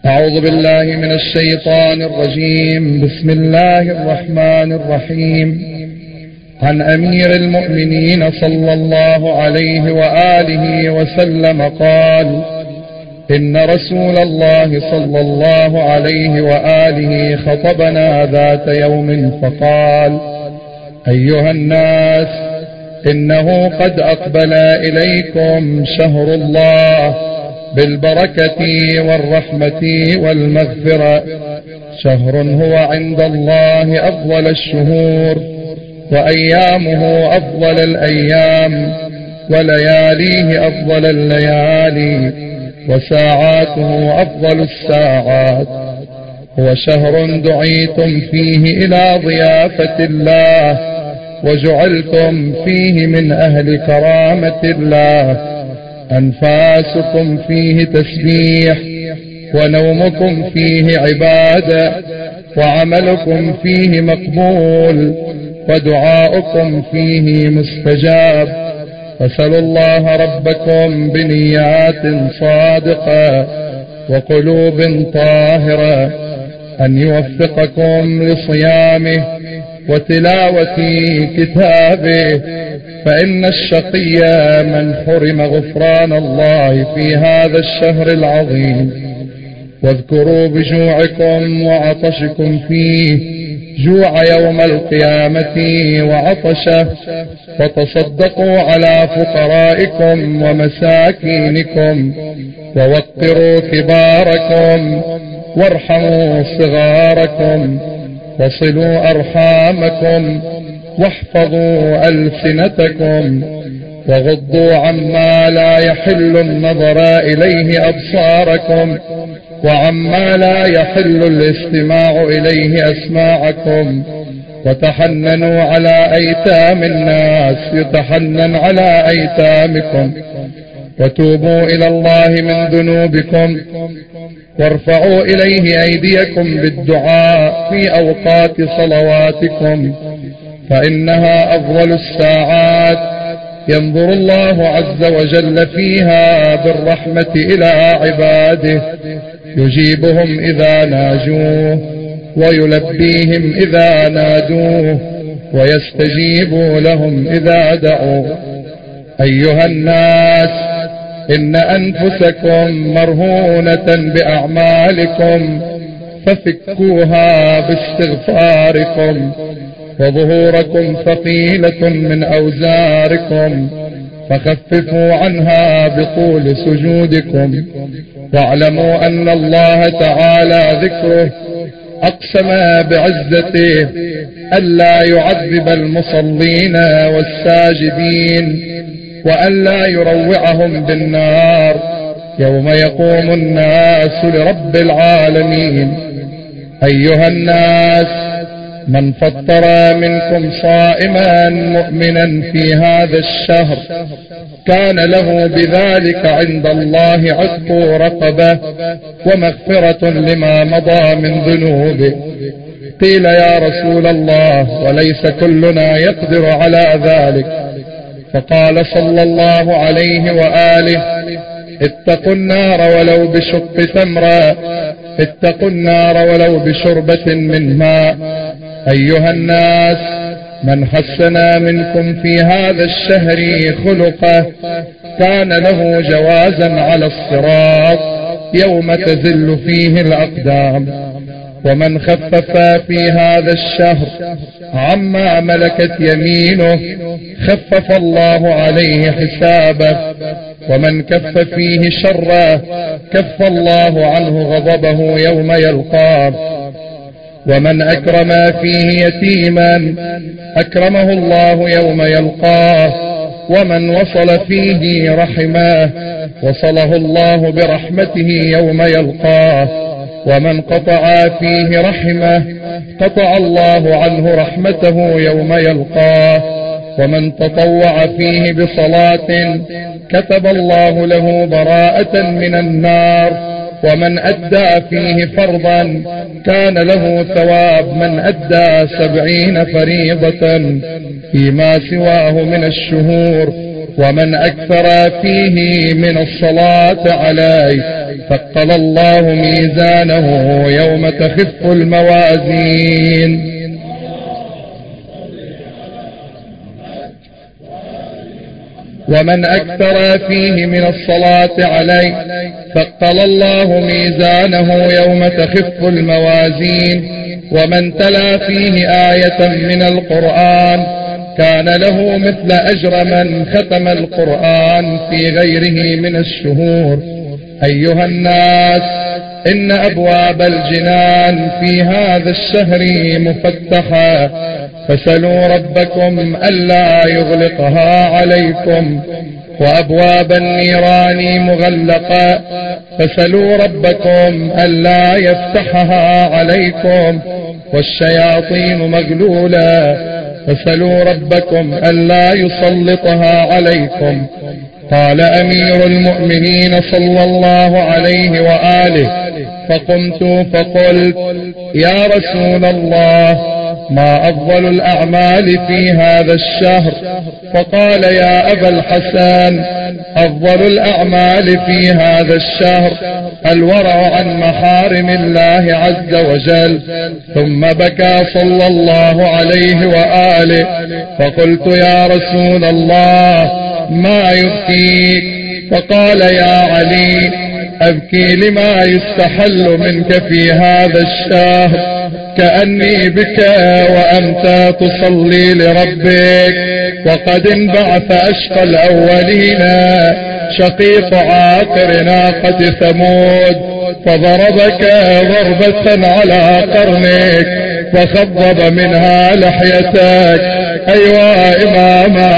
أعوذ بالله من الشيطان الرجيم. بسم الله الرحمن الرحيم. عن أمير المؤمنين صلى الله عليه وآله وسلم قال: إن رسول الله صلى الله عليه وآله خطبنا ذات يوم فقال: أيها الناس، إنه قد أقبل إليكم شهر الله بالبركة والرحمة والمغفرة، شهر هو عند الله أفضل الشهور، وأيامه أفضل الأيام، ولياليه أفضل الليالي، وساعاته أفضل الساعات. هو شهر دعيتم فيه إلى ضيافة الله، وجعلتم فيه من أهل كرامة الله. أنفاسكم فيه تسبيح، ونومكم فيه عبادة، وعملكم فيه مقبول، ودعاؤكم فيه مستجاب. فاسألوا الله ربكم بنيات صادقة وقلوب طاهرة أن يوفقكم لصيامه وتلاوة كتابه، فإن الشقي من حرم غفران الله في هذا الشهر العظيم. واذكروا بجوعكم وعطشكم فيه، جوع يوم القيامة وعطشه، وتصدقوا على فقرائكم ومساكينكم، ووقروا كباركم، وارحموا صغاركم، وصلوا أرحامكم، واحفظوا ألسنتكم، وغضوا عما لا يحل النظر إليه أبصاركم، وعما لا يحل الاستماع إليه أسماعكم، وتحننوا على أيتام الناس يتحنن على أيتامكم، وتوبوا إلى الله من ذنوبكم، وارفعوا إليه أيديكم بالدعاء في أوقات صلواتكم، فإنها أفضل الساعات، ينظر الله عز وجل فيها بالرحمة إلى عباده، يجيبهم إذا ناجوه، ويلبيهم إذا نادوه، ويستجيب لهم إذا دعوه. أيها الناس، إن أنفسكم مرهونة بأعمالكم، ففكوها باستغفاركم، وظهوركم ثقيلة من أوزاركم، فخففوا عنها بطول سجودكم. واعلموا أن الله تعالى ذكره أقسم بعزته ألا يعذب المصلين والساجدين، وألا يروعهم بالنار يوم يقوم الناس لرب العالمين. أيها الناس، من فطر منكم صائما مؤمنا في هذا الشهر كان له بذلك عند الله عتق رقبة ومغفرة لما مضى من ذنوبه. قيل: يا رسول الله، وليس كلنا يقدر على ذلك؟ فقال صلى الله عليه وآله: اتقوا النار ولو بشق تمرة، اتقوا النار ولو بشربة من ماء. أيها الناس، من حسن منكم في هذا الشهر خلقه كان له جوازا على الصراط يوم تزل فيه الأقدام، ومن خفف في هذا الشهر عما ملكت يمينه خفف الله عليه حسابه، ومن كف فيه شره كف الله عنه غضبه يوم يلقاه، ومن أكرم فيه يتيما أكرمه الله يوم يلقاه، ومن وصل فيه رحمه وصله الله برحمته يوم يلقاه، ومن قطع فيه رحمه قطع الله عنه رحمته يوم يلقاه، ومن تطوع فيه بصلاة كتب الله له براءة من النار، ومن أدى فيه فرضا كان له ثواب من أدى 70 فريضة فيما سواه من الشهور، ومن أكثر فيه من الصلاة عليه ثقل الله ميزانه يوم تخف الموازين. ومن أكثر فيه من الصلاة عليه ثقل الله ميزانه يوم تخف الموازين. ومن تلا فيه آية من القرآن كان له مثل أجر من ختم القرآن في غيره من الشهور. أيها الناس، إن أبواب الجنان في هذا الشهر مفتحة، فسلوا ربكم ألا يغلقها عليكم، وأبواب النيران مغلقة، فسلوا ربكم ألا يفتحها عليكم، والشياطين مغلولة، فسلوا ربكم ألا يسلطها عليكم. قال أمير المؤمنين صلى الله عليه وآله: فقمت فقلت: يا رسول الله، ما أفضل الأعمال في هذا الشهر؟ فقال: يا أبا الحسن، أفضل الأعمال في هذا الشهر الورع عن محارم الله عز وجل. ثم بكى صلى الله عليه وآله، فقلت: يا رسول الله، ما يبكيك؟ فقال: يا علي، أبكي لما يستحل منك في هذا الشهر، كأني بك وأنت تصلي لربك، وقد انبعث أشقى الأولين شقيق عاقر ناقة ثمود، فضربك ضربة على قرنك، فخضب منها لحيتك. أيوا إماما،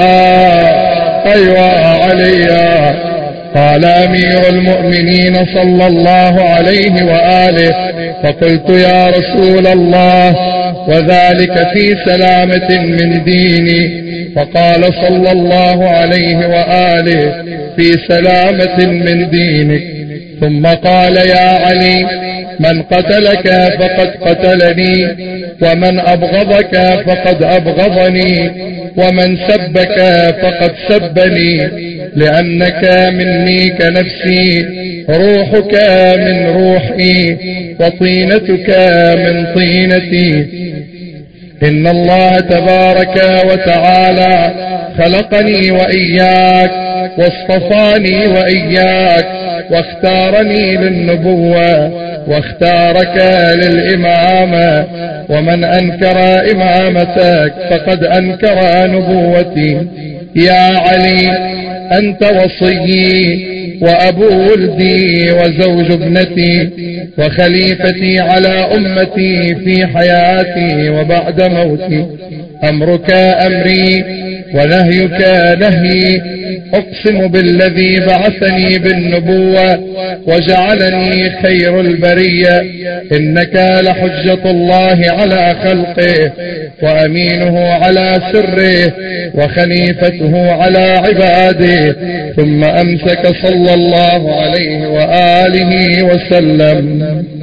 أيوا عليا. قال أمير المؤمنين صلى الله عليه وآله: فقلت: يا رسول الله، وذلك في سلامة من ديني؟ فقال صلى الله عليه وآله: في سلامة من دينك. ثم قال: يا علي، من قتلك فقد قتلني، ومن أبغضك فقد أبغضني، ومن سبك فقد سبني، لأنك مني كنفسي، روحك من روحي، وطينتك من طينتي. إن الله تبارك وتعالى خلقني وإياك، واصطفاني وإياك، واختارني للنبوة، واختارك للإمامة، ومن أنكر إمامتك فقد أنكر نبوتي. يا علي، أنت وصيي، وأبو ولدي، وزوج ابنتي، وخليفتي على أمتي في حياتي وبعد موتي. أمرك أمري، ونهيك نهي. أقسم بالذي بعثني بالنبوة وجعلني خير البرية، إنك لحجة الله على خلقه، وأمينه على سره، وخليفته على عباده. ثم أمسك صلى الله عليه وآله وسلم.